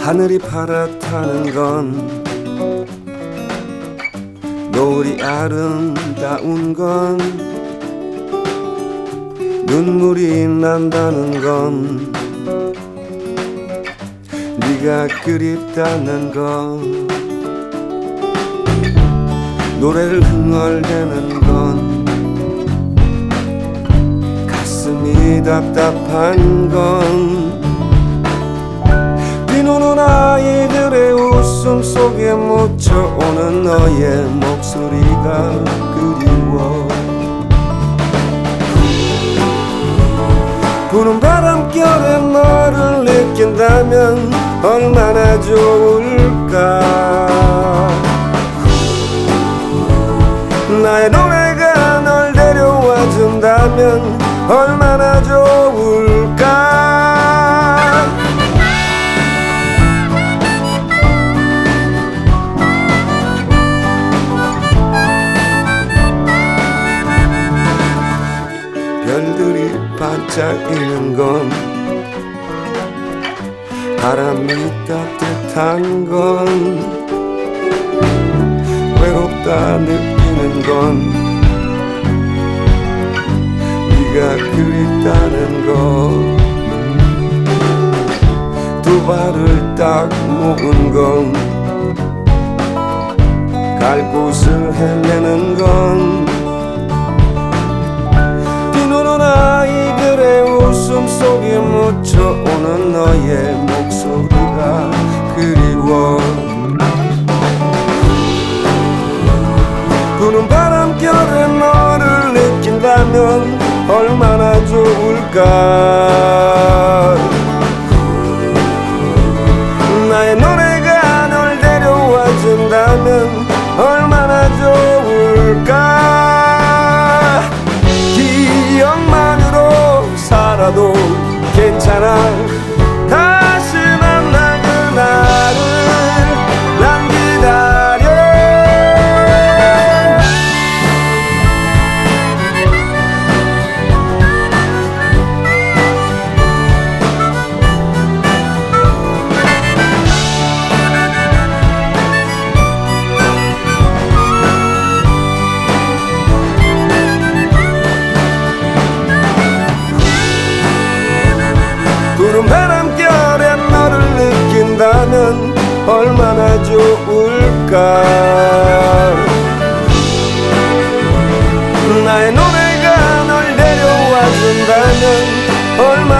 하늘이 파랗다는 건, 노을이 아름다운 건, 눈물이 난다는 건, 네가 그립다는 건, 노래를 흥얼대는 건, 가슴이 답답한 건, 뛰노는 아이들의 웃음 속에 묻혀오는 너의 목소리가 그리워. 부는 바람결에 너를 느낀다면 얼마나 좋을까. 나의 노래가 널 데려와 준다면 얼마나 좋을까. 별들이 반짝이는 건, 바람이 따뜻한 건, 외롭다 느끼는 건, 네가 그립다는 거, 두 발을 딱 모은 건, 갈 곳을 헤매는 건, 뛰노는 아이들의 웃음 속에 묻혀오는 너의 목소리가 그리워. 부는 바람결에 너를 느낀다면 얼마나 좋을까. 나의 노래가 널 데려와 준다면 얼마나 좋을까. 기억만으로 살아도 괜찮아. 다시 만날 그날을 난 기다려. 푸른 바람결에 너를 느낀다면 얼마나 좋을까. 나의 노래가 널 데려와 준다면 얼마나